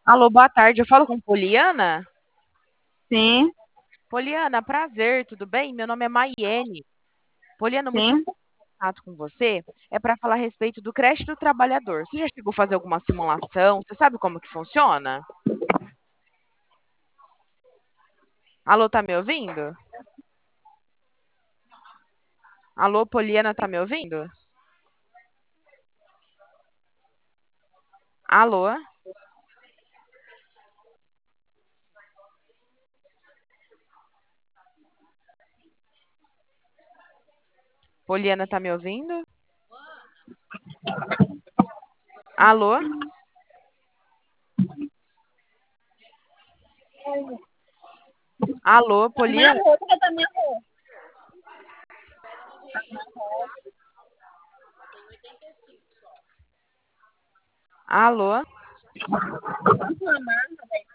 Alô, boa tarde. Eu falo com Poliana? Sim, Poliana, prazer, tudo bem? Meu nome é Maiene. Poliana, o motivo sim. do contato com você é para falar a respeito do creche do trabalhador. Você já chegou a fazer alguma simulação? Você sabe como que funciona? Alô, tá me ouvindo? Alô, Poliana, tá me ouvindo? Alô? Poliana, tá me ouvindo? Alô? Alô, Na Poliana? rua, porque tá na rua. Alô? Reclamando.